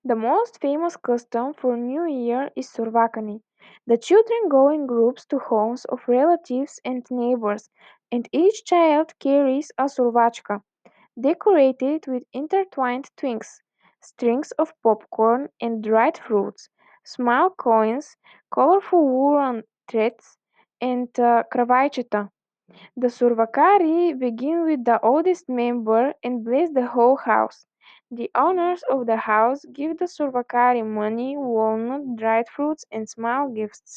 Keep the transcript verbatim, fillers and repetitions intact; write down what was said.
The most famous custom for New Year is Survakani. The children go in groups to homes of relatives and neighbors, and each child carries a survachka, decorated with intertwined twigs, strings of popcorn and dried fruits, small coins, colorful woolen threads, and uh, kravaicheta. The Survakari begin with the oldest member and bless the whole house. The owners of the house give the Survakari money, walnut, dried fruits, and small gifts.